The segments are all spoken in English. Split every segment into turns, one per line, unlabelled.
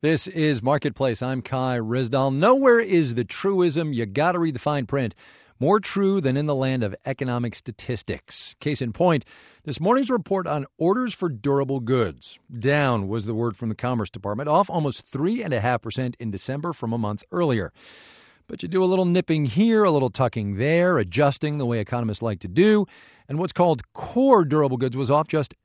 This is Marketplace. I'm Kai Ryssdal. Nowhere is the truism. You got to read the fine print. More true than in the land of economic statistics. Case in point, this morning's report on orders for durable goods. Down was the word from the Commerce Department, off almost 3.5% in December from a month earlier. But you do a little nipping here, a little tucking there, adjusting the way economists like to do. And what's called core durable goods was off just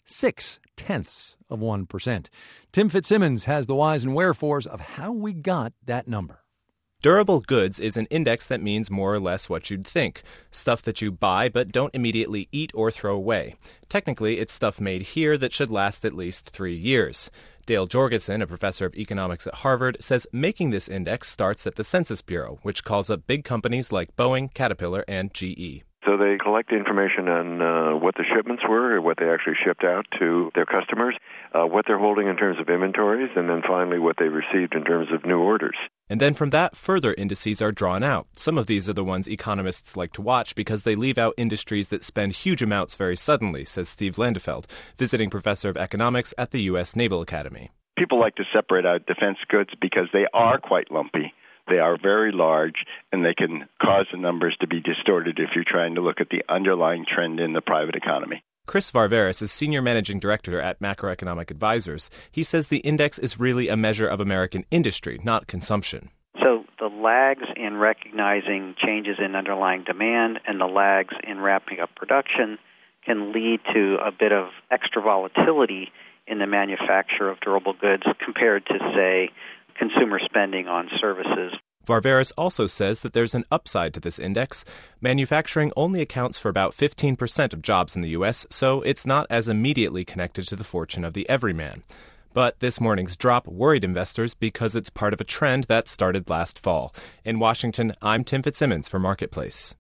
0.6%. Tim Fitzsimmons has the whys and wherefores of how we got that number.
Durable goods is an index that means more or less what you'd think. Stuff that you buy but don't immediately eat or throw away. Technically, it's stuff made here that should last at least 3 years. Dale Jorgensen, a professor of economics at Harvard, says making this index starts at the Census Bureau, which calls up big companies like Boeing, Caterpillar, and GE.
So they collect information on what the shipments were, or what they actually shipped out to their customers, what they're holding in terms of inventories, and then finally what they received in terms of new orders.
And then from that, further indices are drawn out. Some of these are the ones economists like to watch because they leave out industries that spend huge amounts very suddenly, says Steve Landefeld, visiting professor of economics at the U.S. Naval Academy.
People like to separate out defense goods because they are quite lumpy. They are very large, and they can cause the numbers to be distorted if you're trying to look at the underlying trend in the private economy.
Chris Varvaris is Senior Managing Director at Macroeconomic Advisors. He says the index is really a measure of American industry, not consumption.
So the lags in recognizing changes in underlying demand and the lags in wrapping up production can lead to a bit of extra volatility in the manufacture of durable goods compared to, say, consumer spending on services.
Varvaris also says that there's an upside to this index. Manufacturing only accounts for about 15% of jobs in the U.S., so it's not as immediately connected to the fortune of the everyman. But this morning's drop worried investors because it's part of a trend that started last fall. In Washington, I'm Tim Fitzsimmons for Marketplace.